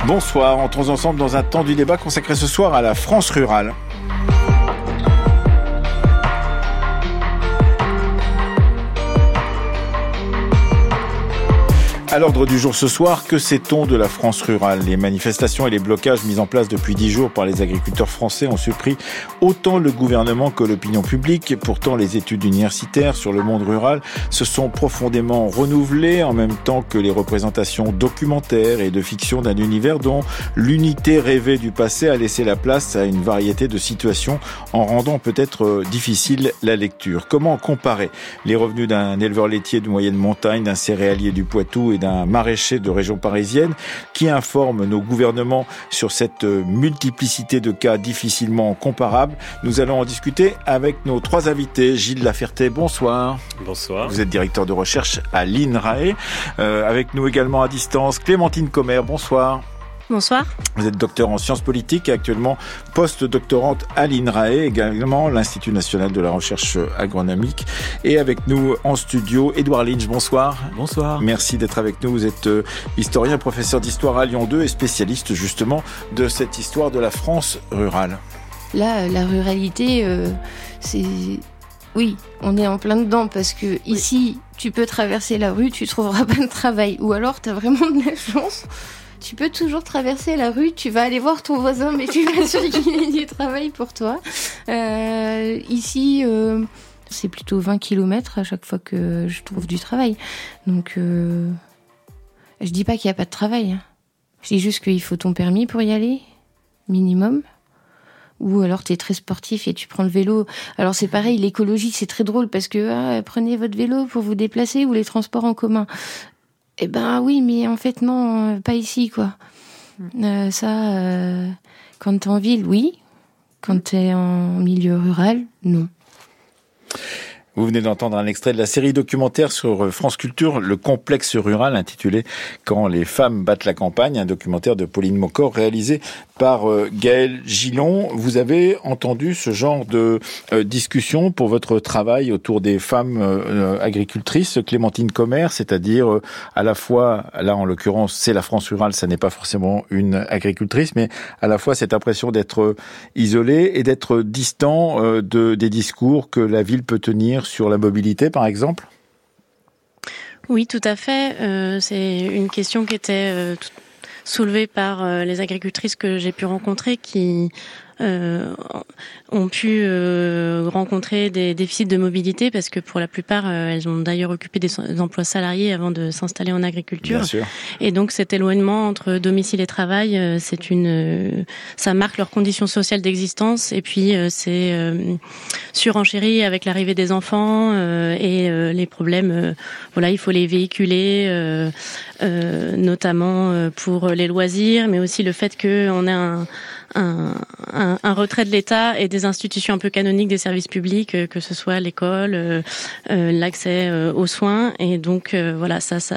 Bonsoir, entrons ensemble dans un temps du débat consacré ce soir à la France rurale. À l'ordre du jour ce soir, que sait-on de la France rurale ? Les manifestations et les blocages mis en place depuis 10 jours par les agriculteurs français ont surpris autant le gouvernement que l'opinion publique. Pourtant, les études universitaires sur le monde rural se sont profondément renouvelées en même temps que les représentations documentaires et de fiction d'un univers dont l'unité rêvée du passé a laissé la place à une variété de situations en rendant peut-être difficile la lecture. Comment comparer les revenus d'un éleveur laitier de moyenne montagne, d'un céréalier du Poitou et d'un maraîcher de région parisienne qui informe nos gouvernements sur cette multiplicité de cas difficilement comparables. Nous allons en discuter avec nos trois invités. Gilles Laferté, bonsoir. Bonsoir. Vous êtes directeur de recherche à l'INRAE. Avec nous également à distance, Clémentine Commer, bonsoir. Bonsoir. Vous êtes docteur en sciences politiques et actuellement post-doctorante à l'INRAE, également l'Institut national de la recherche agronomique. Et avec nous en studio, Édouard Lynch, bonsoir. Bonsoir. Merci d'être avec nous. Vous êtes historien, professeur d'histoire à Lyon 2 et spécialiste justement de cette histoire de la France rurale. Là, la ruralité, c'est... Oui, on est en plein dedans parce que ici, tu peux traverser la rue, tu trouveras pas de travail. Ou alors, tu as vraiment de la chance. Tu peux toujours traverser la rue, tu vas aller voir ton voisin, mais tu vas sûr qu'il y ait du travail pour toi. Ici, c'est plutôt 20 km à chaque fois que je trouve du travail. Donc, je dis pas qu'il n'y a pas de travail. Je dis juste qu'il faut ton permis pour y aller, minimum. Ou alors tu es très sportif et tu prends le vélo. Alors c'est pareil, l'écologie c'est très drôle parce que prenez votre vélo pour vous déplacer ou les transports en commun. Eh ben oui, mais en fait non, pas ici quoi. Quand t'es en ville, oui. Quand t'es en milieu rural, non. Vous venez d'entendre un extrait de la série documentaire sur France Culture, Le complexe rural, intitulé « Quand les femmes battent la campagne », un documentaire de Pauline Mocor réalisé par Gaël Gillon. Vous avez entendu ce genre de discussion pour votre travail autour des femmes agricultrices, Clémentine Commer, c'est-à-dire à la fois, là en l'occurrence c'est la France rurale, ça n'est pas forcément une agricultrice, mais à la fois cette impression d'être isolée et d'être distant des discours que la ville peut tenir sur la mobilité, par exemple ? Oui, tout à fait. C'est une question qui était soulevée par les agricultrices que j'ai pu rencontrer qui ont pu rencontrer des déficits de mobilité parce que pour la plupart, elles ont d'ailleurs occupé des emplois salariés avant de s'installer en agriculture. Bien sûr. Et donc cet éloignement entre domicile et travail, ça marque leurs conditions sociales d'existence et puis c'est surenchéri avec l'arrivée des enfants et les problèmes. Voilà, il faut les véhiculer, notamment pour les loisirs, mais aussi le fait qu'on a un retrait de l'État et des institutions un peu canoniques des services publics, que ce soit l'école, l'accès aux soins, et donc voilà,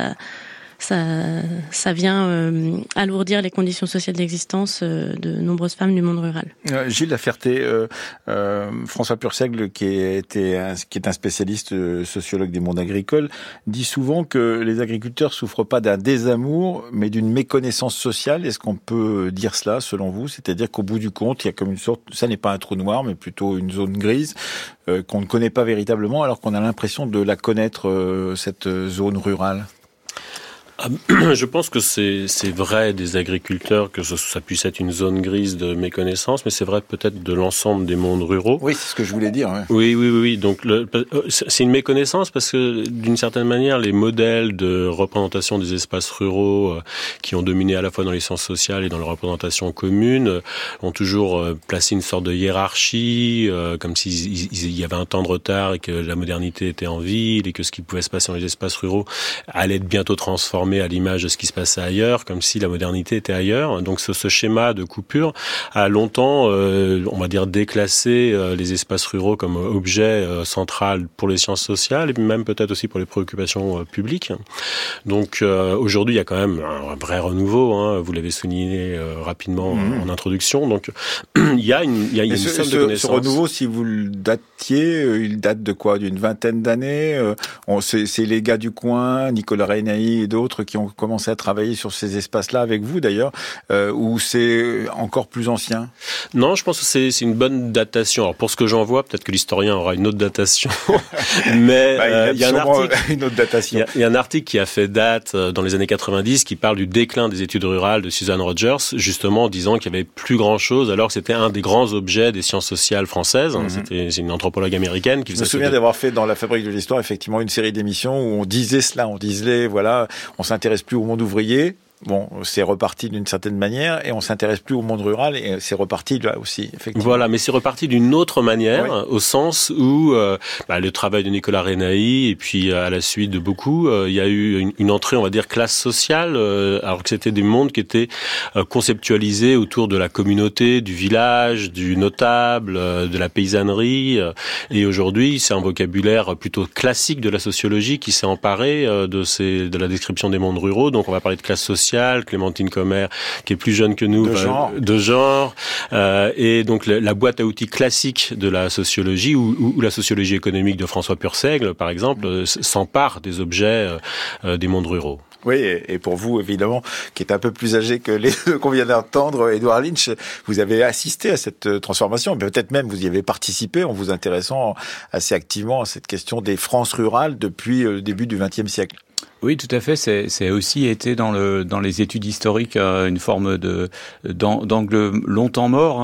ça vient alourdir les conditions sociales d'existence de nombreuses femmes du monde rural. Gilles Laferté, François Purseigle, qui est un spécialiste sociologue des mondes agricoles, dit souvent que les agriculteurs souffrent pas d'un désamour, mais d'une méconnaissance sociale. Est-ce qu'on peut dire cela, selon vous ? C'est-à-dire qu'au bout du compte, il y a comme une sorte, ça n'est pas un trou noir, mais plutôt une zone grise, qu'on ne connaît pas véritablement, alors qu'on a l'impression de la connaître, cette zone rurale. Je pense que c'est vrai des agriculteurs que ça puisse être une zone grise de méconnaissance, mais c'est vrai peut-être de l'ensemble des mondes ruraux. Oui, c'est ce que je voulais dire. Ouais. Oui. Donc c'est une méconnaissance parce que d'une certaine manière, les modèles de représentation des espaces ruraux qui ont dominé à la fois dans les sciences sociales et dans la représentation commune ont toujours placé une sorte de hiérarchie, comme s'il y avait un temps de retard et que la modernité était en ville et que ce qui pouvait se passer dans les espaces ruraux allait être bientôt transformé à l'image de ce qui se passait ailleurs, comme si la modernité était ailleurs. Donc ce schéma de coupure a longtemps, on va dire, déclassé les espaces ruraux comme objet central pour les sciences sociales et même peut-être aussi pour les préoccupations publiques. Donc aujourd'hui, il y a quand même un vrai renouveau, hein, vous l'avez souligné rapidement en introduction. Donc il y a une somme de connaissances. Ce renouveau, si vous le datiez, il date de quoi ? D'une vingtaine d'années ? C'est les gars du coin, Nicolas Reinaï et d'autres, d'autres qui ont commencé à travailler sur ces espaces-là avec vous d'ailleurs, ou c'est encore plus ancien? Non, je pense que c'est une bonne datation. Alors pour ce que j'en vois, peut-être que l'historien aura une autre datation, mais il y a un article, une autre datation. Il y a un article qui a fait date dans les années 90 qui parle du déclin des études rurales de Susan Rogers, justement en disant qu'il y avait plus grand-chose, alors que c'était un des grands objets des sciences sociales françaises. C'est une anthropologue américaine qui faisait. Je me souviens d'avoir fait dans la Fabrique de l'Histoire effectivement une série d'émissions où on disait cela, on disait voilà, on s'intéresse plus au monde ouvrier. Bon, c'est reparti d'une certaine manière et on s'intéresse plus au monde rural et c'est reparti là aussi, effectivement. Voilà, mais c'est reparti d'une autre manière, au sens où le travail de Nicolas Renaï et puis à la suite de beaucoup, il y a eu une entrée, on va dire, classe sociale, alors que c'était des mondes qui étaient conceptualisés autour de la communauté, du village, du notable, de la paysannerie. Et aujourd'hui, c'est un vocabulaire plutôt classique de la sociologie qui s'est emparé de la description des mondes ruraux. Donc, on va parler de classe sociale. Clémentine Comer, qui est plus jeune que nous, de genre, et donc la boîte à outils classique de la sociologie ou la sociologie économique de François Purseigle, par exemple, s'empare des objets des mondes ruraux. Oui, et pour vous, évidemment, qui est un peu plus âgé que les deux qu'on vient d'entendre, Édouard Lynch, vous avez assisté à cette transformation, peut-être même vous y avez participé en vous intéressant assez activement à cette question des France rurales depuis le début du XXe siècle. Oui, tout à fait. C'est aussi été dans les études historiques une forme d'angle longtemps mort,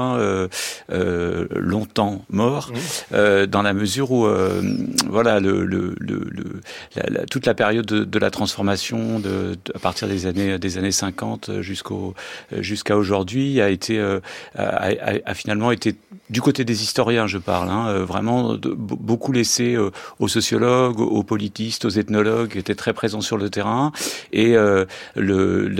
longtemps mort, dans la mesure où voilà toute la période de la transformation à partir des années 50 jusqu'à aujourd'hui a finalement été du côté des historiens, je parle, vraiment beaucoup laissé aux sociologues, aux politistes, aux ethnologues qui étaient très présents sur le terrain, et le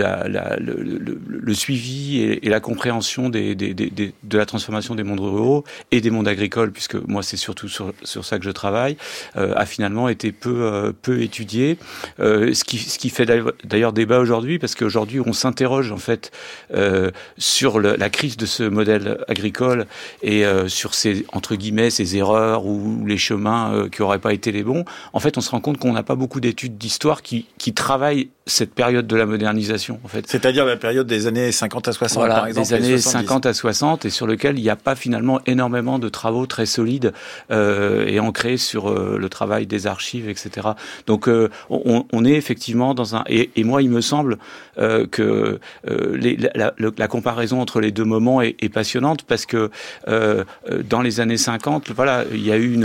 suivi et la compréhension de la transformation des mondes ruraux et des mondes agricoles, puisque moi c'est surtout sur ça que je travaille, a finalement été peu étudié, ce qui fait d'ailleurs débat aujourd'hui, parce qu'aujourd'hui on s'interroge en fait sur la crise de ce modèle agricole et sur ces, entre guillemets, ces erreurs ou les chemins qui n'auraient pas été les bons. En fait, on se rend compte qu'on n'a pas beaucoup d'études d'histoire qui travaillent cette période de la modernisation, en fait. C'est-à-dire la période des années 50 à 60, voilà, par exemple. Des années 50 à 60, et sur lequel il n'y a pas finalement énormément de travaux très solides et ancrés sur le travail des archives, etc. Donc, on est effectivement dans un... Et moi, il me semble que la comparaison entre les deux moments est passionnante, parce que dans les années 50, voilà, il y a eu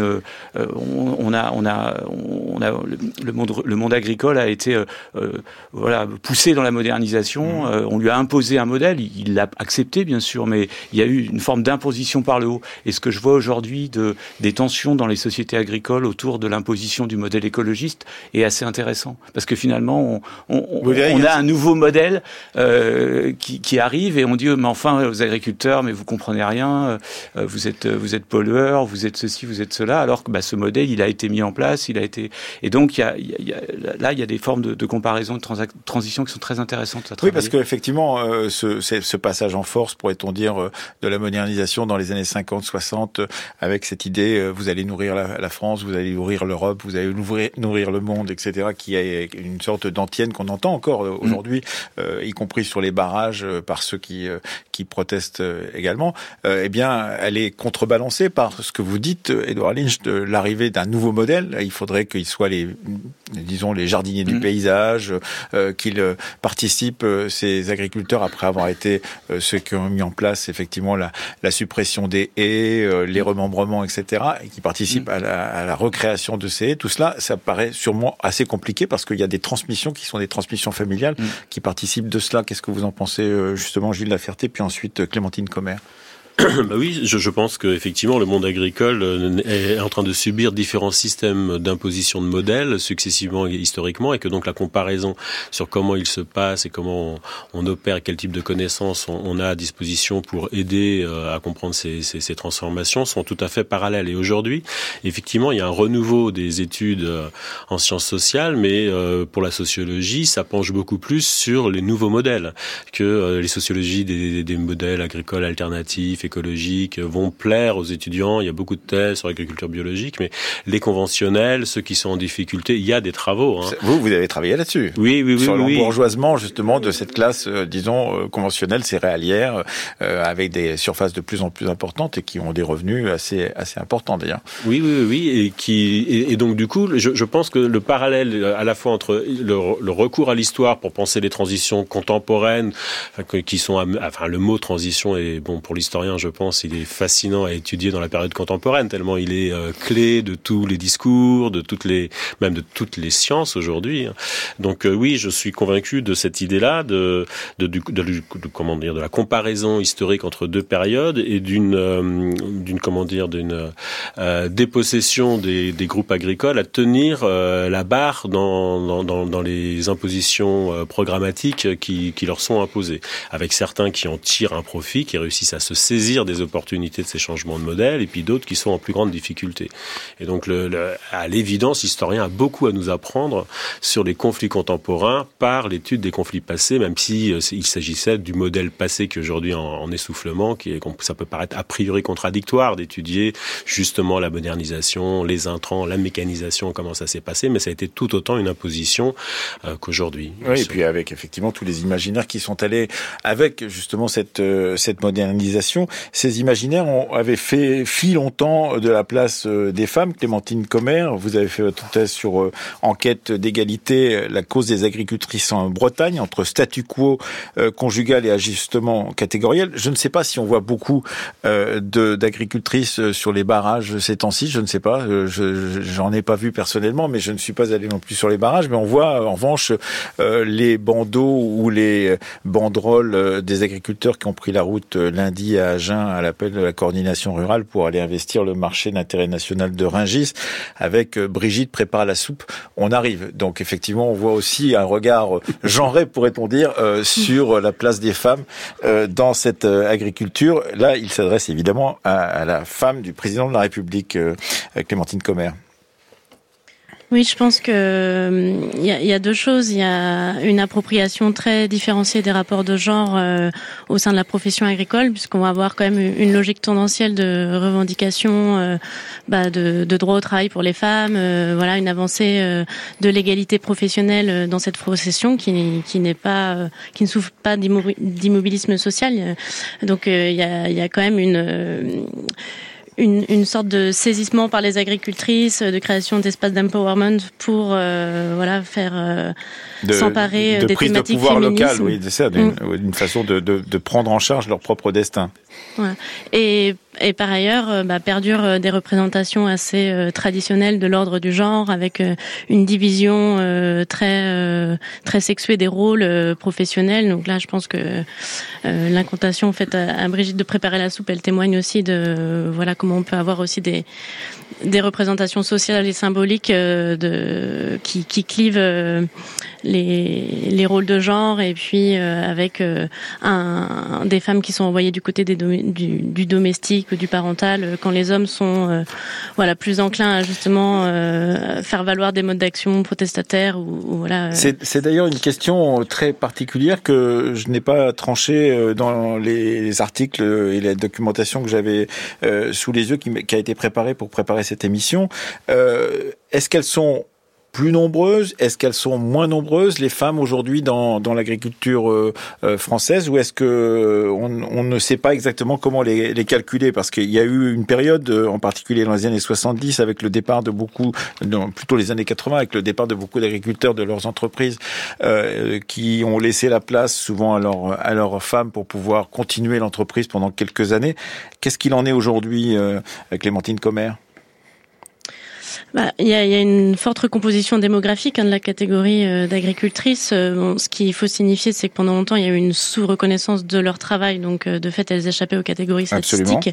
le monde agricole a été poussé dans la modernisation. On lui a imposé un modèle, il l'a accepté bien sûr, mais il y a eu une forme d'imposition par le haut. Et ce que je vois aujourd'hui des tensions dans les sociétés agricoles autour de l'imposition du modèle écologiste est assez intéressant, parce que finalement on a un nouveau modèle qui arrive, et on dit mais enfin aux agriculteurs, mais vous comprenez rien, vous êtes pollueurs, vous êtes ceci, vous êtes cela, alors que ce modèle il a été mis en place, et donc il y a des formes de comparaison, de transition qui sont très intéressantes à travailler. Oui, parce qu'effectivement, ce passage en force, pourrait-on dire, de la modernisation dans les années 50-60, avec cette idée, vous allez nourrir la France, vous allez nourrir l'Europe, vous allez nourrir le monde, etc., qui est une sorte d'antienne qu'on entend encore aujourd'hui, y compris sur les barrages, par ceux qui protestent également, eh bien, elle est contrebalancée par ce que vous dites, Édouard Lynch, de l'arrivée d'un nouveau modèle. Il faudrait qu'ils soient les jardiniers du paysage, qu'ils participent, ces agriculteurs, après avoir été ceux qui ont mis en place effectivement la suppression des haies, les remembrements, etc., et qui participent à la recréation de ces haies. Tout cela, ça paraît sûrement assez compliqué, parce qu'il y a des transmissions qui sont des transmissions familiales qui participent de cela. Qu'est-ce que vous en pensez, justement, Gilles Laferté, puis ensuite Clémentine Comer? Oui, je pense qu'effectivement le monde agricole est en train de subir différents systèmes d'imposition de modèles successivement et historiquement, et que donc la comparaison sur comment il se passe et comment on opère, quel type de connaissances on a à disposition pour aider à comprendre ces transformations sont tout à fait parallèles. Et aujourd'hui, effectivement, il y a un renouveau des études en sciences sociales, mais pour la sociologie, ça penche beaucoup plus sur les nouveaux modèles que les sociologies des modèles agricoles alternatifs, écologiques vont plaire aux étudiants. Il y a beaucoup de thèses sur l'agriculture biologique, mais les conventionnels, ceux qui sont en difficulté, il y a des travaux. Vous avez travaillé là-dessus. Oui. Sur l'embourgeoisement, justement, de cette classe, conventionnelle, céréalière, avec des surfaces de plus en plus importantes et qui ont des revenus assez importants, d'ailleurs. Oui. Et donc, du coup, je pense que le parallèle à la fois entre le recours à l'histoire pour penser les transitions contemporaines, qui sont, le mot transition est, pour l'historien, je pense, il est fascinant à étudier dans la période contemporaine, tellement il est clé de tous les discours, même de toutes les sciences aujourd'hui. Donc, oui, je suis convaincu de cette idée-là, de la comparaison historique entre deux périodes et d'une dépossession des groupes agricoles à tenir la barre dans les impositions programmatiques qui leur sont imposées, avec certains qui en tirent un profit, qui réussissent à se saisir des opportunités de ces changements de modèle, et puis d'autres qui sont en plus grande difficulté. Et donc, à l'évidence, l'historien a beaucoup à nous apprendre sur les conflits contemporains par l'étude des conflits passés, même si il s'agissait du modèle passé qui aujourd'hui en essoufflement, ça peut paraître a priori contradictoire d'étudier justement la modernisation, les intrants, la mécanisation, comment ça s'est passé, mais ça a été tout autant une imposition qu'aujourd'hui. Oui, et puis avec effectivement tous les imaginaires qui sont allés avec justement cette modernisation. Ces imaginaires avaient fait fi longtemps de la place des femmes. Clémentine Commère, vous avez fait votre thèse sur enquête d'égalité, la cause des agricultrices en Bretagne, entre statu quo conjugal et ajustement catégoriel. Je ne sais pas si on voit beaucoup d'agricultrices sur les barrages ces temps-ci, je ne sais pas, j'en ai pas vu personnellement, mais je ne suis pas allé non plus sur les barrages, mais on voit en revanche les bandeaux ou les banderoles des agriculteurs qui ont pris la route lundi à Agen à l'appel de la coordination rurale pour aller investir le marché d'intérêt national de Rungis avec Brigitte prépare la soupe, on arrive. Donc effectivement, on voit aussi un regard genré, pourrait-on dire, sur la place des femmes dans cette agriculture. Là, il s'adresse évidemment à la femme du président de la République, Clémentine Commère. Oui, je pense que il y a deux choses. Il y a une appropriation très différenciée des rapports de genre au sein de la profession agricole, puisqu'on va avoir quand même une logique tendancielle de revendication de droit au travail pour les femmes, une avancée de l'égalité professionnelle dans cette profession qui ne souffre pas d'immobilisme social. Donc il y a quand même une sorte de saisissement par les agricultrices, de création d'espaces d'empowerment pour faire s'emparer des prise thématiques de pouvoir féministes. Local, oui, c'est ça, d'une façon de prendre en charge leur propre destin. Ouais. Et par ailleurs, perdurent des représentations assez traditionnelles de l'ordre du genre, avec une division très sexuée des rôles professionnels. Donc là, je pense que l'incantation faite à Brigitte de préparer la soupe, elle témoigne aussi de comment on peut avoir aussi des représentations sociales et symboliques qui clivent les rôles de genre, et puis avec des femmes qui sont envoyées du côté du domestique ou du parental, quand les hommes sont plus enclins à justement faire valoir des modes d'action protestataires C'est d'ailleurs une question très particulière que je n'ai pas tranchée dans les articles et la documentation que j'avais sous les yeux, qui a été préparée pour préparer cette émission. Est-ce qu'elles sont plus nombreuses? Est-ce qu'elles sont moins nombreuses, les femmes aujourd'hui dans l'agriculture française, ou est-ce que on ne sait pas exactement comment les calculer? Parce qu'il y a eu une période, en particulier dans les années 70, avec le départ de plutôt les années 80, avec le départ de beaucoup d'agriculteurs de leurs entreprises qui ont laissé la place souvent à leurs femmes pour pouvoir continuer l'entreprise pendant quelques années. Qu'est-ce qu'il en est aujourd'hui, Clémentine Commère? Il y a une forte recomposition démographique de la catégorie d'agricultrices. Ce qu'il faut signifier, c'est que pendant longtemps, il y a eu une sous-reconnaissance de leur travail, donc de fait, elles échappaient aux catégories statistiques.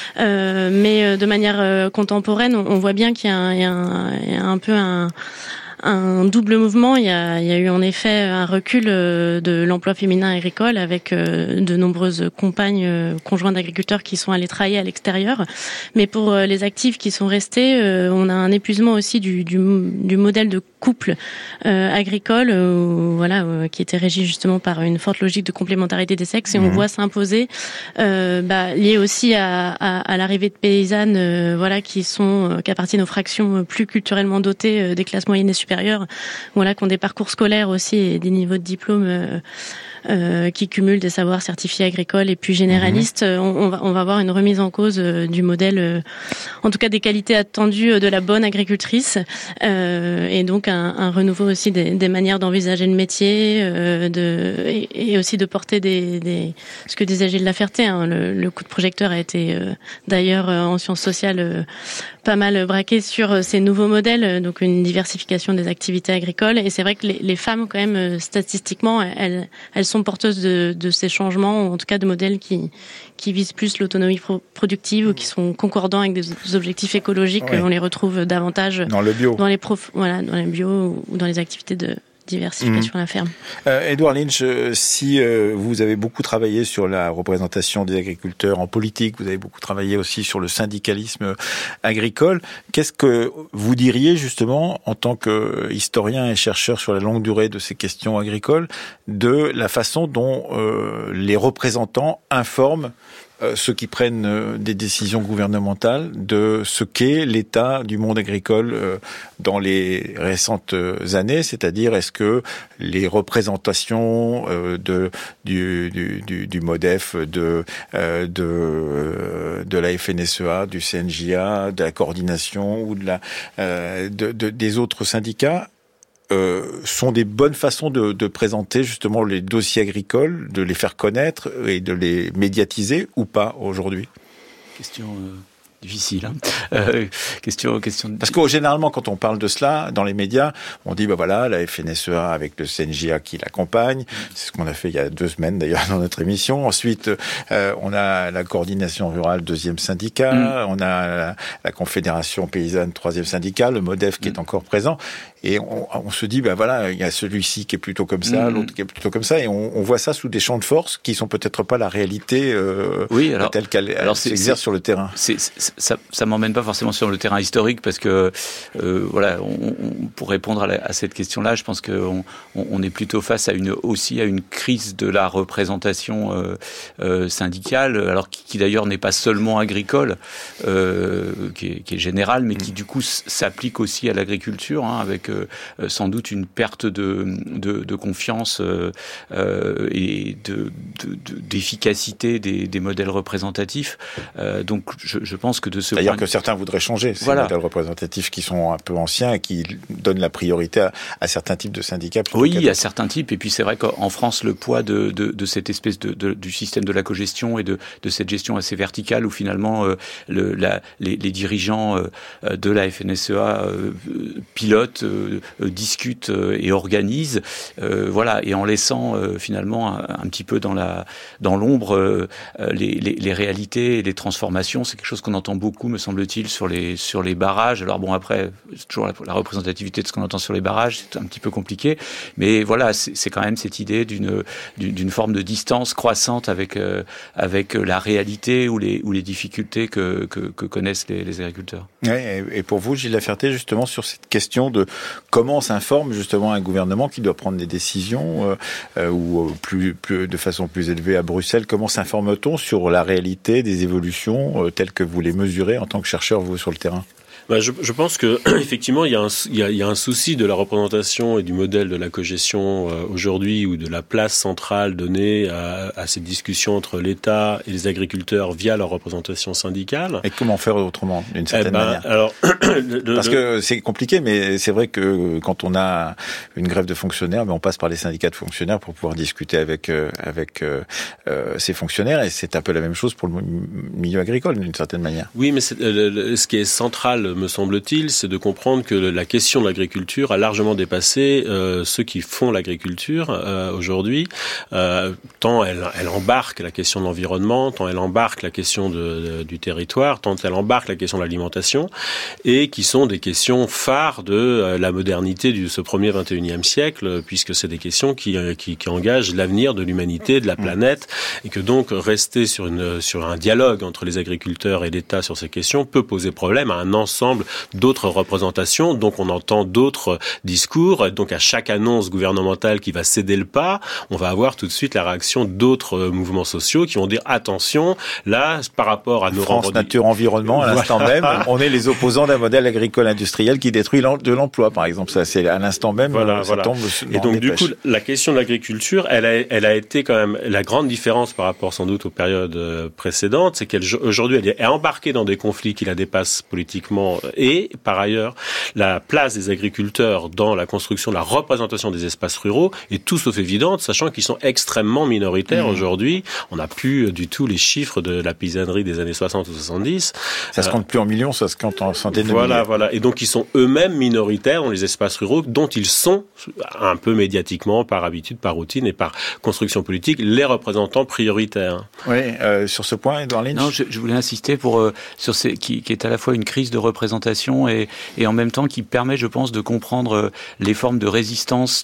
Mais de manière contemporaine, on voit bien qu'il y a un peu un double mouvement. Il y a eu en effet un recul de l'emploi féminin agricole avec de nombreuses conjoints d'agriculteurs qui sont allés travailler à l'extérieur. Mais pour les actifs qui sont restés, on a un épuisement aussi du modèle de couple agricole, qui était régi justement par une forte logique de complémentarité des sexes, et on voit s'imposer, lié aussi à l'arrivée de paysannes, qui appartiennent aux fractions plus culturellement dotées des classes moyennes et supérieures, qui ont des parcours scolaires aussi et des niveaux de diplôme qui cumulent des savoirs certifiés agricoles et puis généralistes. On va avoir une remise en cause du modèle, en tout cas des qualités attendues de la bonne agricultrice, et donc un renouveau aussi des manières d'envisager le métier, et aussi de porter ce que disait Gilles Laferté, le coup de projecteur a été d'ailleurs en sciences sociales pas mal braqué sur ces nouveaux modèles, donc une diversification des activités agricoles. Et c'est vrai que les femmes, quand même, statistiquement, elles sont porteuses de ces changements, ou en tout cas de modèles qui visent plus l'autonomie productive ou qui sont concordants avec des objectifs écologiques. Oui. On les retrouve davantage dans le bio, dans les bio ou dans les activités de diversification à la ferme. Edouard Lynch, si vous avez beaucoup travaillé sur la représentation des agriculteurs en politique, vous avez beaucoup travaillé aussi sur le syndicalisme agricole, qu'est-ce que vous diriez justement en tant qu'historien et chercheur sur la longue durée de ces questions agricoles, de la façon dont les représentants informent ceux qui prennent des décisions gouvernementales de ce qu'est l'état du monde agricole dans les récentes années, c'est-à-dire est-ce que les représentations du MODEF, de la FNSEA, du CNJA, de la coordination ou des autres syndicats sont des bonnes façons de présenter justement les dossiers agricoles, de les faire connaître et de les médiatiser ou pas aujourd'hui? Question difficile. Question. Parce que généralement, quand on parle de cela dans les médias, on dit la FNSEA avec le CNJA qui l'accompagne. C'est ce qu'on a fait il y a 2 semaines d'ailleurs dans notre émission. Ensuite, on a la coordination rurale, 2e syndicat. On a la Confédération paysanne, 3e syndicat. Le MODEF qui est encore présent. Et on se dit, il y a celui-ci qui est plutôt comme ça, l'autre qui est plutôt comme ça, et on voit ça sous des champs de force qui sont peut-être pas la réalité telle qu'elle s'exerce sur le terrain. Ça m'emmène pas forcément sur le terrain historique, parce que pour répondre à cette question-là, je pense que on est plutôt face à une crise de la représentation syndicale, alors qui d'ailleurs n'est pas seulement agricole, qui est générale, mais qui du coup s'applique aussi à l'agriculture, avec sans doute une perte de confiance et d'efficacité des modèles représentatifs. Donc je pense que de ce D'ailleurs que certains voudraient changer ces modèles représentatifs qui sont un peu anciens et qui donnent la priorité à certains types de syndicats. Oui, à certains types. Et puis c'est vrai qu'en France, le poids de cette espèce du système de la cogestion et de cette gestion assez verticale où finalement les dirigeants de la FNSEA pilotent, discutent et organisent, et en laissant finalement un petit peu dans l'ombre les réalités et les transformations. C'est quelque chose qu'on entend beaucoup, me semble-t-il, sur les barrages. Alors après, c'est toujours la représentativité de ce qu'on entend sur les barrages, c'est un petit peu compliqué, mais c'est quand même cette idée d'une forme de distance croissante avec la réalité ou les difficultés que connaissent les agriculteurs. Ouais, et pour vous, Gilles Laferté, justement sur cette question de comment s'informe justement un gouvernement qui doit prendre des décisions ou plus de façon plus élevée à Bruxelles, comment s'informe-t-on sur la réalité des évolutions telles que vous les mesurez en tant que chercheur, vous, sur le terrain? Je pense que effectivement il y a un souci de la représentation et du modèle de la cogestion aujourd'hui, ou de la place centrale donnée à cette discussion entre l'État et les agriculteurs via leur représentation syndicale. Et comment faire autrement, d'une certaine manière? Alors, parce que c'est compliqué, mais c'est vrai que quand on a une grève de fonctionnaires, on passe par les syndicats de fonctionnaires pour pouvoir discuter avec ces fonctionnaires, et c'est un peu la même chose pour le milieu agricole, d'une certaine manière. Oui, mais ce qui est central me semble-t-il, c'est de comprendre que la question de l'agriculture a largement dépassé ceux qui font l'agriculture aujourd'hui. Tant elle embarque la question de l'environnement, tant elle embarque la question du territoire, tant elle embarque la question de l'alimentation, et qui sont des questions phares de la modernité de ce premier 21e siècle, puisque c'est des questions qui engagent l'avenir de l'humanité, de la planète, et que donc rester sur un dialogue entre les agriculteurs et l'État sur ces questions peut poser problème à un ensemble d'autres représentations. Donc on entend d'autres discours. Donc à chaque annonce gouvernementale qui va céder le pas, on va avoir tout de suite la réaction d'autres mouvements sociaux qui vont dire attention, là par rapport à nos France Nature Environnement, à l'instant même, on est les opposants d'un modèle agricole industriel qui détruit de l'emploi, par exemple. Ça, c'est à l'instant même. Ça tombe. Et donc du coup, la question de l'agriculture, elle a été quand même la grande différence par rapport sans doute aux périodes précédentes, c'est qu'aujourd'hui elle est embarquée dans des conflits qui la dépassent politiquement, et par ailleurs la place des agriculteurs dans la construction, la représentation des espaces ruraux est tout sauf évidente, sachant qu'ils sont extrêmement minoritaires aujourd'hui. On n'a plus du tout les chiffres de la paysannerie des années 60 ou 70. Ça se compte plus en millions, ça se compte en centaines de milliers. Voilà. Et donc ils sont eux-mêmes minoritaires dans les espaces ruraux, dont ils sont un peu médiatiquement, par habitude, par routine et par construction politique, les représentants prioritaires. Oui, sur ce point, Édouard Lynch. Non, je voulais insister sur qui est à la fois une crise de représentation et en même temps qui permet, je pense, de comprendre les formes de résistance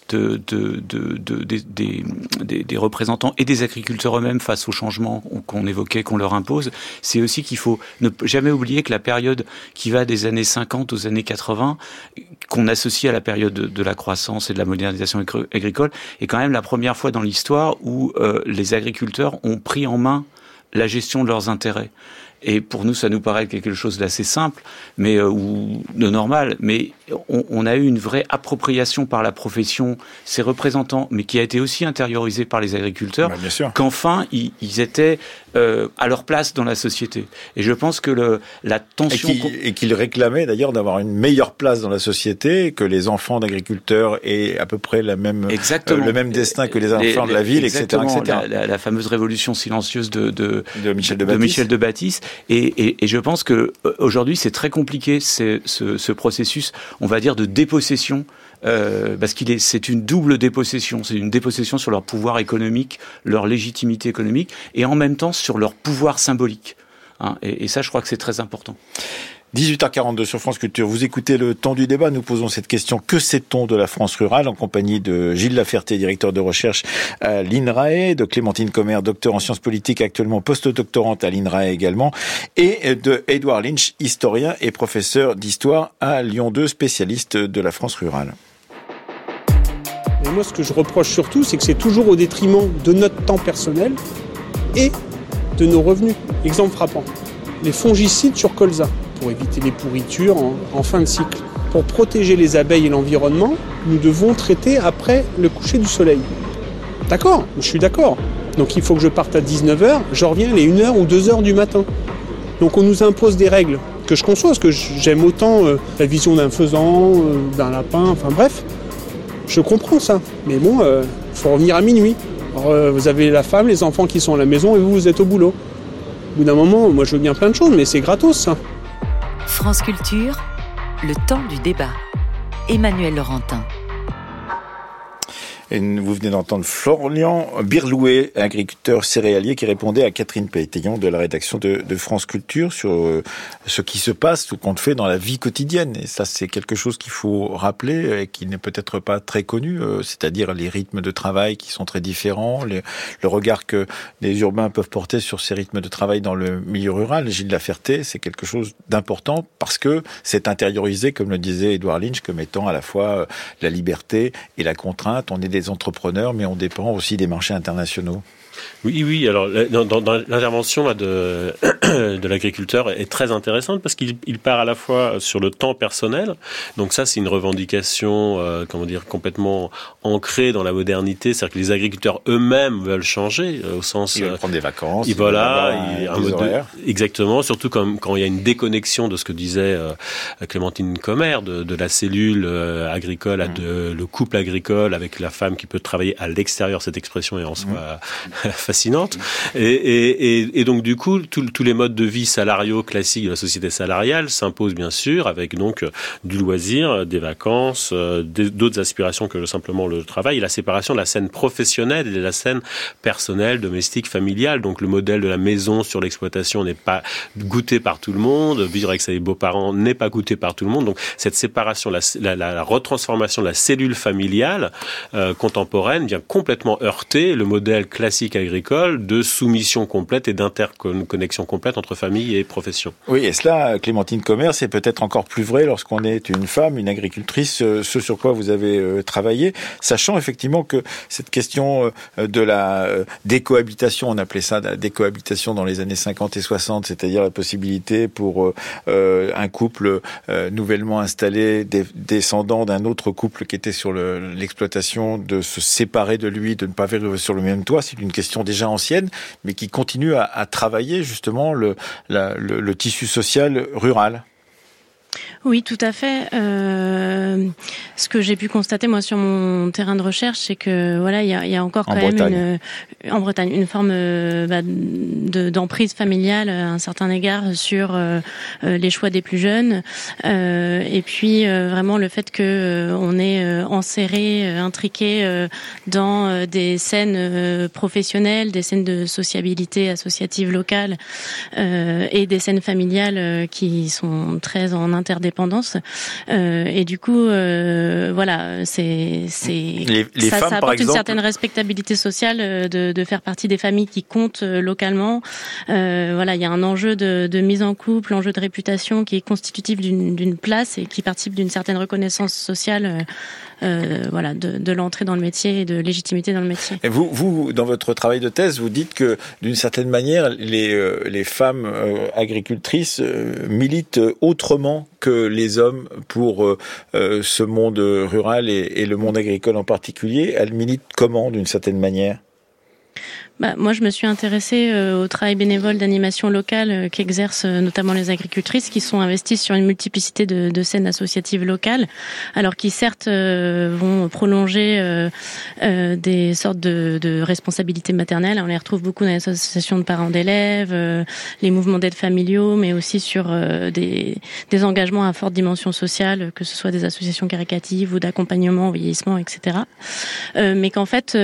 des représentants et des agriculteurs eux-mêmes face aux changements qu'on évoquait, qu'on leur impose. C'est aussi qu'il faut ne jamais oublier que la période qui va des années 50 aux années 80, qu'on associe à la période de la croissance et de la modernisation agricole, est quand même la première fois dans l'histoire où les agriculteurs ont pris en main la gestion de leurs intérêts. Et pour nous, ça nous paraît quelque chose d'assez simple, mais ou de normal. Mais on a eu une vraie appropriation par la profession, ses représentants, mais qui a été aussi intériorisée par les agriculteurs, qu'enfin ils étaient à leur place dans la société. Et je pense que la tension et qu'ils réclamaient d'ailleurs d'avoir une meilleure place dans la société, que les enfants d'agriculteurs aient à peu près le même destin que les enfants de la ville, etc. La fameuse révolution silencieuse de Michel de Baptiste. Et je pense que aujourd'hui c'est très compliqué ce processus, on va dire, de dépossession, parce c'est une double dépossession. C'est une dépossession sur leur pouvoir économique, leur légitimité économique, et en même temps sur leur pouvoir symbolique. Et ça, je crois que c'est très important. 18h42 sur France Culture. Vous écoutez le temps du débat. Nous posons cette question. Que sait-on de la France rurale? En compagnie de Gilles Laferté, directeur de recherche à l'INRAE, de Clémentine Comer, docteur en sciences politiques, actuellement post-doctorante à l'INRAE également, et de Édouard Lynch, historien et professeur d'histoire à Lyon 2, spécialiste de la France rurale. Et moi, ce que je reproche surtout, c'est que c'est toujours au détriment de notre temps personnel et de nos revenus. Exemple frappant. Les fongicides sur colza, pour éviter les pourritures en fin de cycle. Pour protéger les abeilles et l'environnement, nous devons traiter après le coucher du soleil. D'accord, je suis d'accord. Donc il faut que je parte à 19h, je reviens les 1h ou 2h du matin. Donc on nous impose des règles que je conçois, parce que j'aime autant la vision d'un faisan, d'un lapin, enfin bref. Je comprends ça, mais bon, faut revenir à minuit. Alors, vous avez la femme, les enfants qui sont à la maison et vous êtes au boulot. Au bout d'un moment, moi je veux bien plein de choses, mais c'est gratos ça. France Culture, le temps du débat. Emmanuel Laurentin. Et vous venez d'entendre Florian Birlouet, agriculteur céréalier, qui répondait à Catherine Pétaillon de la rédaction de France Culture sur ce qui se passe, ce qu'on fait dans la vie quotidienne. Et ça, c'est quelque chose qu'il faut rappeler et qui n'est peut-être pas très connu, c'est-à-dire les rythmes de travail qui sont très différents, le regard que les urbains peuvent porter sur ces rythmes de travail dans le milieu rural. Gilles Laferté, c'est quelque chose d'important parce que c'est intériorisé, comme le disait Édouard Lynch, comme étant à la fois la liberté et la contrainte. On est des entrepreneurs, mais on dépend aussi des marchés internationaux. Oui. Alors, dans l'intervention de l'agriculteur est très intéressante parce qu'il part à la fois sur le temps personnel. Donc ça, c'est une revendication, complètement ancrée dans la modernité. C'est-à-dire que les agriculteurs eux-mêmes veulent changer au sens. Ils veulent prendre des vacances. Exactement. Surtout quand il y a une déconnexion de ce que disait Clémentine Comer de la cellule agricole le couple agricole avec la femme qui peut travailler à l'extérieur. Cette expression est en soi fascinante. Et donc du coup, tous les modes de vie salariaux classiques de la société salariale s'imposent bien sûr, avec donc du loisir, des vacances, d'autres aspirations que simplement le travail, et la séparation de la scène professionnelle et de la scène personnelle, domestique, familiale. Donc le modèle de la maison sur l'exploitation n'est pas goûté par tout le monde, vivre avec ses beaux-parents n'est pas goûté par tout le monde. Donc cette séparation, la retransformation de la cellule familiale contemporaine vient complètement heurter le modèle classique agricole de soumission complète et d'interconnexion complète entre famille et profession. Oui, et cela, Clémentine Commer, c'est peut-être encore plus vrai lorsqu'on est une femme, une agricultrice, ce sur quoi vous avez travaillé, sachant effectivement que cette question de la décohabitation, on appelait ça la décohabitation dans les années 50 et 60, c'est-à-dire la possibilité pour un couple nouvellement installé, descendant d'un autre couple qui était sur l'exploitation, de se séparer de lui, de ne pas vivre sur le même toit. C'est une question déjà ancienne, mais qui continue à travailler justement le tissu social rural. Oui, tout à fait. Ce que j'ai pu constater moi sur mon terrain de recherche, c'est que voilà, il y a encore quand même en Bretagne une forme d'emprise familiale à un certain égard sur les choix des plus jeunes, et puis vraiment le fait que on est enserré, intriqué dans des scènes professionnelles, des scènes de sociabilité associative locale, et des scènes familiales qui sont très en interdépendance, et du coup voilà, ça femmes, apporte une certaine respectabilité sociale de faire partie des familles qui comptent localement. Voilà, il y a un enjeu de mise en couple, enjeu de réputation qui est constitutif d'une place et qui participe d'une certaine reconnaissance sociale, voilà, de l'entrée dans le métier et de légitimité dans le métier. Et vous, dans votre travail de thèse, vous dites que d'une certaine manière, les femmes agricultrices militent autrement que les hommes pour ce monde rural et le monde agricole en particulier. Elles militent comment, d'une certaine manière ? Moi, je me suis intéressée au travail bénévole d'animation locale qu'exercent notamment les agricultrices, qui sont investies sur une multiplicité de scènes associatives locales, alors qui certes vont prolonger des sortes de responsabilités maternelles. On les retrouve beaucoup dans les associations de parents d'élèves, les mouvements d'aide familiaux, mais aussi sur des engagements à forte dimension sociale, que ce soit des associations caritatives ou d'accompagnement au vieillissement, etc. Mais qu'en fait,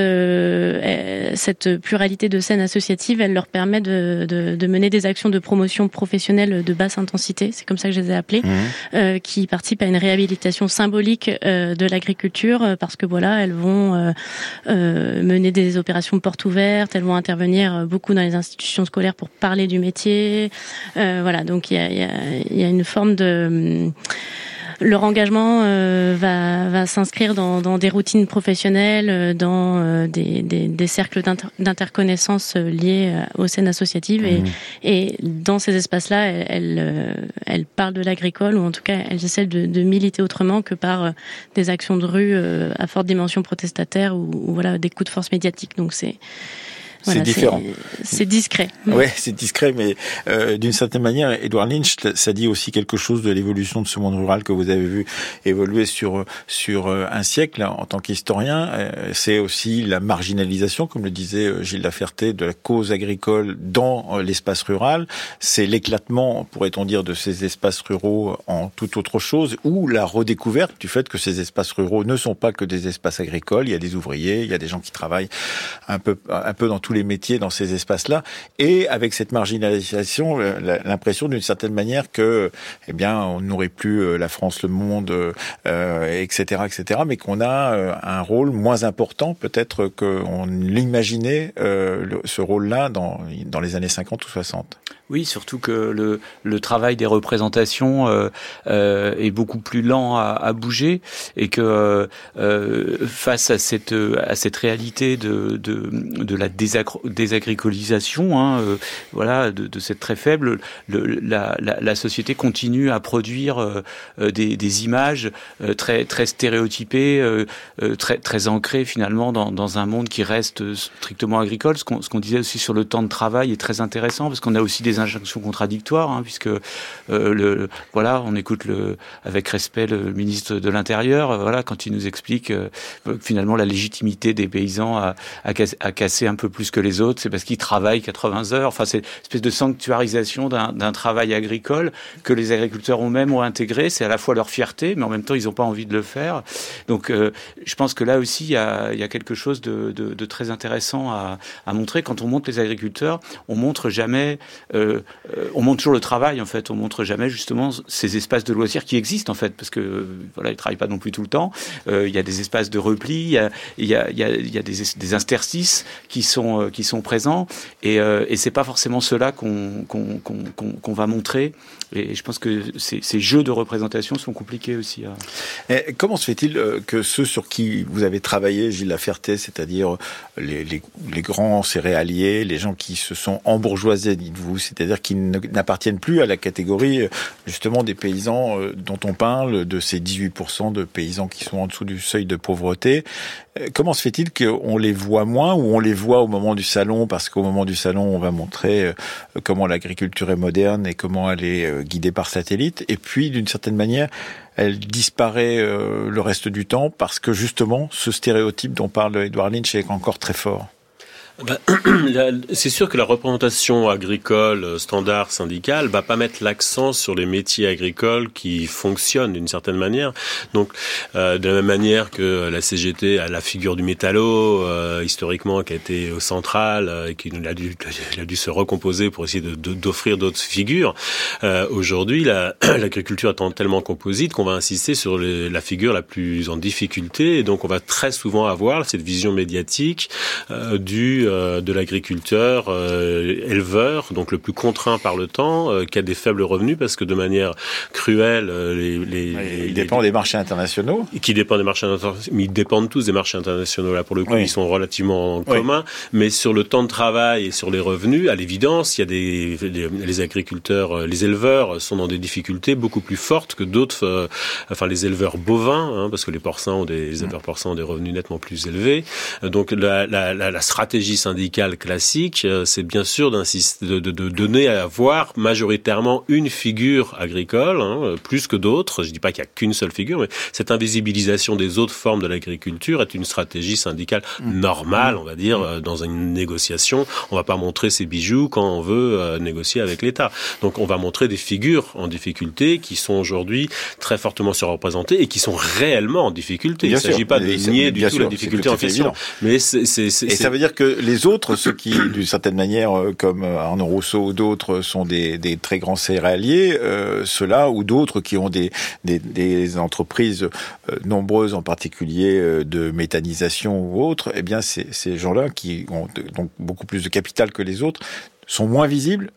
cette pluralité de scènes associatives, elle leur permet de mener des actions de promotion professionnelle de basse intensité, c'est comme ça que je les ai appelées, qui participent à une réhabilitation symbolique de l'agriculture, parce que voilà, elles vont mener des opérations portes ouvertes, elles vont intervenir beaucoup dans les institutions scolaires pour parler du métier. Voilà, donc il y a une forme de... Leur engagement va s'inscrire dans des routines professionnelles, dans des cercles d'interconnaissance liés aux scènes associatives. Et dans ces espaces-là, elles parlent de l'agricole, ou en tout cas, elles essaient de militer autrement que par des actions de rue à forte dimension protestataire ou voilà, des coups de force médiatiques. Donc c'est différent. C'est discret. Ouais, c'est discret, mais d'une certaine manière, Edward Lynch, ça dit aussi quelque chose de l'évolution de ce monde rural que vous avez vu évoluer sur un siècle en tant qu'historien. C'est aussi la marginalisation, comme le disait Gilles Laferté, de la cause agricole dans l'espace rural. C'est l'éclatement, pourrait-on dire, de ces espaces ruraux en toute autre chose, ou la redécouverte du fait que ces espaces ruraux ne sont pas que des espaces agricoles. Il y a des ouvriers, il y a des gens qui travaillent un peu dans tous les métiers dans ces espaces-là, et avec cette marginalisation, l'impression d'une certaine manière que, eh bien, on n'aurait plus la France, le monde, etc., mais qu'on a un rôle moins important, peut-être qu'on l'imaginait, ce rôle-là dans les années 50 ou 60. Oui, surtout que le travail des représentations est beaucoup plus lent à bouger, et que face à cette réalité de la désagricolisation, voilà, de cette très faible, la société continue à produire des images très très stéréotypées, très ancrées finalement dans un monde qui reste strictement agricole. Ce qu'on disait aussi sur le temps de travail est très intéressant, parce qu'on a aussi des injonctions contradictoires, puisque on écoute avec respect le ministre de l'Intérieur, quand il nous explique que finalement la légitimité des paysans à casser un peu plus que les autres, c'est parce qu'ils travaillent 80 heures. Enfin, c'est une espèce de sanctuarisation d'un travail agricole que les agriculteurs eux-mêmes ont intégré. C'est à la fois leur fierté, mais en même temps, ils n'ont pas envie de le faire. Donc, je pense que là aussi, il y a quelque chose de très intéressant à montrer. Quand on montre les agriculteurs, on montre jamais, on montre toujours le travail, en fait. On montre jamais, justement, ces espaces de loisirs qui existent, en fait, parce que, ils travaillent pas non plus tout le temps. Il y a des espaces de repli, il y a des interstices qui sont présents, et c'est pas forcément cela qu'on va montrer. Et je pense que ces jeux de représentation sont compliqués aussi. Et comment se fait-il que ceux sur qui vous avez travaillé, Gilles Laferté, c'est-à-dire les grands céréaliers, les gens qui se sont embourgeoisés, dites-vous, c'est-à-dire qui n'appartiennent plus à la catégorie justement des paysans dont on parle, de ces 18% de paysans qui sont en dessous du seuil de pauvreté, comment se fait-il qu'on les voit moins, ou on les voit au moment du salon, parce qu'au moment du salon, on va montrer comment l'agriculture est moderne et comment elle est guidée par satellite, et puis d'une certaine manière, elle disparaît le reste du temps parce que justement, ce stéréotype dont parle Édouard Lynch est encore très fort. C'est sûr que la représentation agricole standard syndicale va pas mettre l'accent sur les métiers agricoles qui fonctionnent d'une certaine manière. Donc, de la même manière que la CGT a la figure du métallo, historiquement, qui a été centrale, et qui a dû se recomposer pour essayer d'offrir d'autres figures. Aujourd'hui, l'agriculture étant tellement composite qu'on va insister sur la figure la plus en difficulté, et donc on va très souvent avoir cette vision médiatique de l'agriculteur éleveur, donc le plus contraint par le temps, qui a des faibles revenus parce que de manière cruelle, il dépend des marchés internationaux. Qui dépend des marchés internationaux, mais ils dépendent tous des marchés internationaux. Là, pour le coup, ils sont relativement en commun. Mais sur le temps de travail et sur les revenus, à l'évidence, il y a les agriculteurs, les éleveurs sont dans des difficultés beaucoup plus fortes que d'autres. Les éleveurs bovins, parce que les éleveurs porcins ont des revenus nettement plus élevés. Donc la stratégie syndicale classique, c'est bien sûr de donner à voir majoritairement une figure agricole, plus que d'autres. Je dis pas qu'il y a qu'une seule figure, mais cette invisibilisation des autres formes de l'agriculture est une stratégie syndicale normale, on va dire, dans une négociation. On va pas montrer ses bijoux quand on veut négocier avec l'État. Donc on va montrer des figures en difficulté qui sont aujourd'hui très fortement surreprésentées et qui sont réellement en difficulté. Il ne s'agit pas de nier du tout la difficulté en question. Mais et ça veut dire que les autres, ceux qui, d'une certaine manière, comme Arnaud Rousseau ou d'autres, sont des très grands céréaliers, ceux-là ou d'autres qui ont des entreprises nombreuses, en particulier de méthanisation ou autres, eh bien, ces gens-là qui ont donc beaucoup plus de capital que les autres sont moins visibles.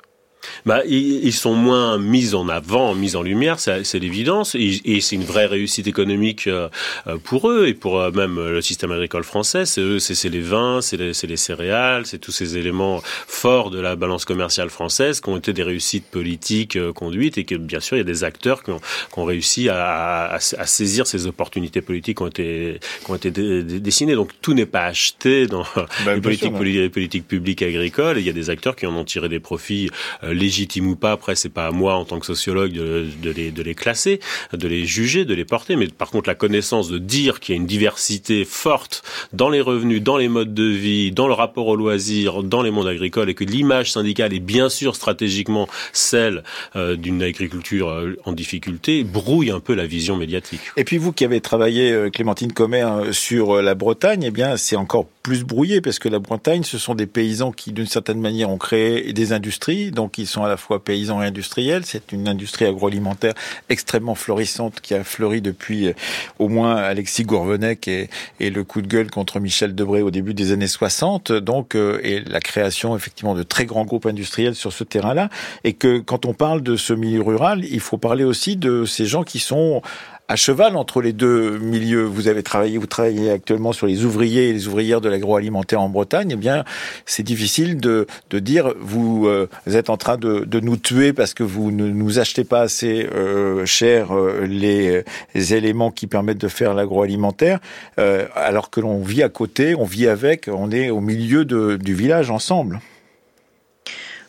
Ils sont moins mis en avant, mis en lumière, c'est l'évidence, et c'est une vraie réussite économique pour eux et pour même le système agricole français. C'est les vins, c'est les céréales, c'est tous ces éléments forts de la balance commerciale française qui ont été des réussites politiques conduites, et que bien sûr il y a des acteurs qui ont réussi à saisir ces opportunités politiques qui ont été dessinées. Donc tout n'est pas acheté dans les politiques publiques agricoles, et il y a des acteurs qui en ont tiré des profits légitimes ou pas. Après, c'est pas à moi en tant que sociologue de les classer, de les juger, de les porter, mais par contre la connaissance de dire qu'il y a une diversité forte dans les revenus, dans les modes de vie, dans le rapport au loisir, dans les mondes agricoles, et que l'image syndicale est bien sûr stratégiquement celle d'une agriculture en difficulté, brouille un peu la vision médiatique. Et puis vous qui avez travaillé, Clémentine Commet, sur la Bretagne, eh bien c'est encore plus brouillé, parce que la Bretagne, ce sont des paysans qui, d'une certaine manière, ont créé des industries, donc ils sont à la fois paysans et industriels. C'est une industrie agroalimentaire extrêmement florissante qui a fleuri depuis au moins Alexis Gourvenec et le coup de gueule contre Michel Debré au début des années 60, donc et la création effectivement de très grands groupes industriels sur ce terrain-là. Et que quand on parle de ce milieu rural, il faut parler aussi de ces gens qui sont à cheval entre les deux milieux. Vous travaillez actuellement sur les ouvriers et les ouvrières de l'agroalimentaire en Bretagne. Eh bien, c'est difficile de dire vous êtes en train de nous tuer parce que vous ne nous achetez pas assez cher les éléments qui permettent de faire l'agroalimentaire, alors que l'on vit à côté, on vit avec, on est au milieu du village ensemble.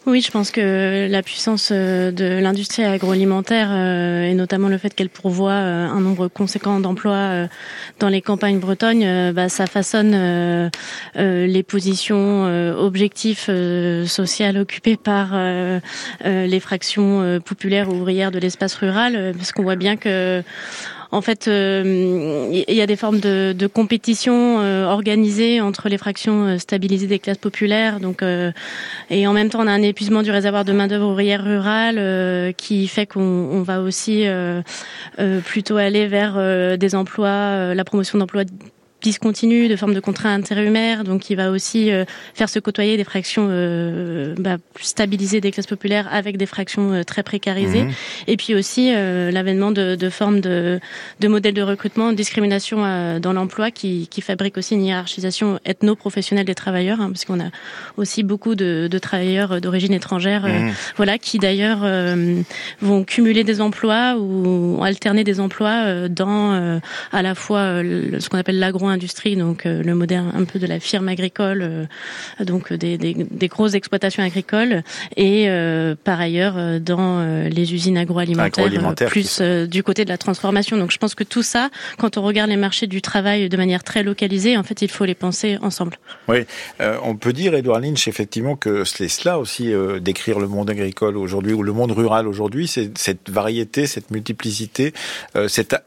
Oui, je pense que la puissance de l'industrie agroalimentaire et notamment le fait qu'elle pourvoie un nombre conséquent d'emplois dans les campagnes bretonnes, ça façonne les positions objectifs sociales occupées par les fractions populaires ou ouvrières de l'espace rural, parce qu'on voit bien que en fait, il y a des formes de compétition organisées entre les fractions stabilisées des classes populaires. Donc, et en même temps, on a un épuisement du réservoir de main-d'œuvre ouvrière rurale qui fait qu'on va aussi plutôt aller vers des emplois, la promotion d'emplois discontinue, de forme de contrat intérimaire, donc il va aussi faire se côtoyer des fractions stabilisées des classes populaires avec des fractions très précarisées, et puis aussi l'avènement de formes de modèles de recrutement, de discrimination dans l'emploi qui fabriquent aussi une hiérarchisation ethno-professionnelle des travailleurs, parce qu'on a aussi beaucoup de travailleurs d'origine étrangère, qui d'ailleurs vont cumuler des emplois ou alterner des emplois dans à la fois ce qu'on appelle l'agro-industrie, donc le modèle un peu de la firme agricole, donc des grosses exploitations agricoles, et par ailleurs dans les usines agroalimentaires plus du côté de la transformation. Donc je pense que tout ça, quand on regarde les marchés du travail de manière très localisée, en fait il faut les penser ensemble. Oui, on peut dire, Édouard Lynch, effectivement que c'est cela aussi décrire le monde agricole aujourd'hui ou le monde rural aujourd'hui, c'est cette variété, cette multiplicité, cette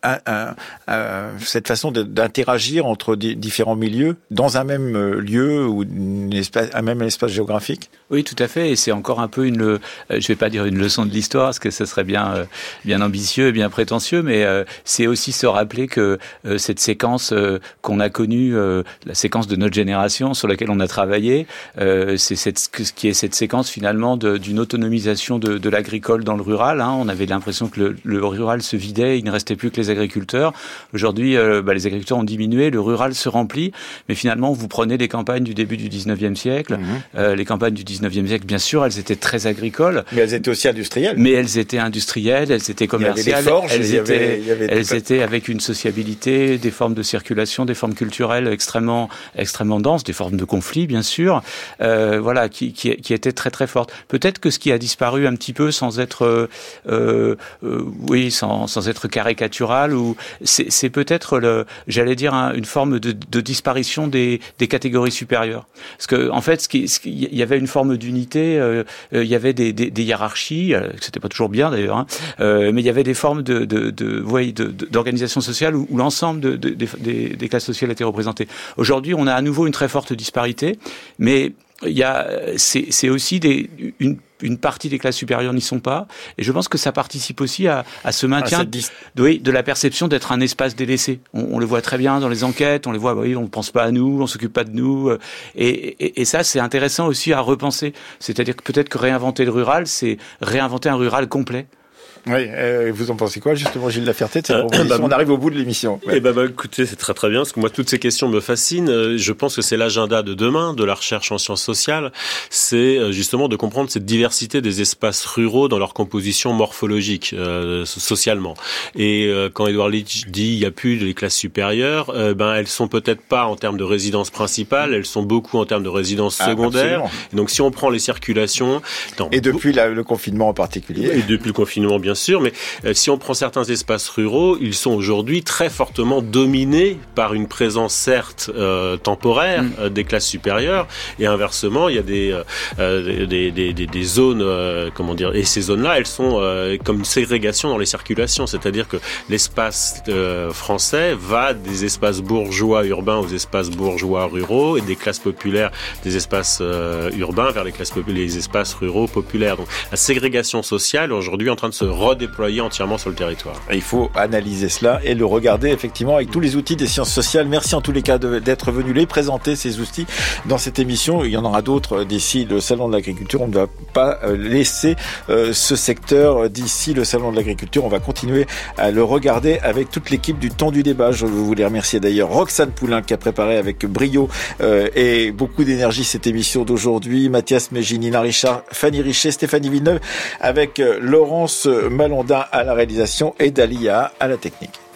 façon d'interagir entre différents milieux dans un même lieu ou un même espace géographique. Oui, tout à fait. Et c'est encore un peu je vais pas dire une leçon de l'histoire, parce que ça serait bien ambitieux et bien prétentieux, mais c'est aussi se rappeler que cette séquence qu'on a connue, la séquence de notre génération sur laquelle on a travaillé, c'est cette séquence finalement d'une autonomisation de l'agricole dans le rural. On avait l'impression que le rural se vidait, il ne restait plus que les agriculteurs. Aujourd'hui, les agriculteurs ont diminué, le rural se remplit, mais finalement, vous prenez les campagnes du début du 19e siècle, les campagnes du 19e siècle, bien sûr, elles étaient très agricoles. Mais elles étaient aussi industrielles. Mais elles étaient industrielles, elles étaient commerciales, elles étaient avec une sociabilité, des formes de circulation, des formes culturelles extrêmement denses, des formes de conflit, bien sûr, qui étaient très très fortes. Peut-être que ce qui a disparu un petit peu sans être, sans être caricatural, ou c'est peut-être j'allais dire une forme de disparition des catégories supérieures. Parce que en fait, il y avait une forme d'unité, il y avait des hiérarchies, c'était pas toujours bien d'ailleurs, mais il y avait des formes d'organisation sociale où l'ensemble des classes sociales étaient représentées. Aujourd'hui, on a à nouveau une très forte disparité, mais c'est aussi une partie des classes supérieures n'y sont pas, et je pense que ça participe aussi à ce maintien de la perception d'être un espace délaissé. On le voit très bien dans les enquêtes, on les voit, on ne pense pas à nous, on s'occupe pas de nous, et ça c'est intéressant aussi à repenser. C'est-à-dire que peut-être que réinventer le rural, c'est réinventer un rural complet. Oui, vous en pensez quoi justement, Gilles Laferté, de cette proposition? On arrive au bout de l'émission. Ouais. Écoutez, c'est très très bien, parce que moi toutes ces questions me fascinent. Je pense que c'est l'agenda de demain de la recherche en sciences sociales, c'est justement de comprendre cette diversité des espaces ruraux dans leur composition morphologique, socialement. Et quand Édouard Lynch dit il n'y a plus les classes supérieures, elles sont peut-être pas en termes de résidence principale, elles sont beaucoup en termes de résidence secondaire. Et donc si on prend les circulations... Et depuis le confinement en particulier. Et depuis le confinement, bien sûr, mais si on prend certains espaces ruraux, ils sont aujourd'hui très fortement dominés par une présence certes temporaire des classes supérieures, et inversement, il y a des zones, et ces zones-là, elles sont comme une ségrégation dans les circulations, c'est-à-dire que l'espace français va des espaces bourgeois urbains aux espaces bourgeois ruraux, et des classes populaires des espaces urbains vers les espaces ruraux populaires. Donc la ségrégation sociale aujourd'hui est en train de se redéployer entièrement sur le territoire. Il faut analyser cela et le regarder effectivement avec tous les outils des sciences sociales. Merci en tous les cas d'être venu les présenter, ces outils, dans cette émission. Il y en aura d'autres d'ici le Salon de l'Agriculture. On ne va pas laisser ce secteur d'ici le Salon de l'Agriculture. On va continuer à le regarder avec toute l'équipe du Temps du Débat. Je voulais remercier d'ailleurs Roxane Poulain qui a préparé avec brio et beaucoup d'énergie cette émission d'aujourd'hui. Mathias Mégine, Nina Richard, Fanny Richet, Stéphanie Villeneuve avec Laurence Malondin à la réalisation et Dalia à la technique.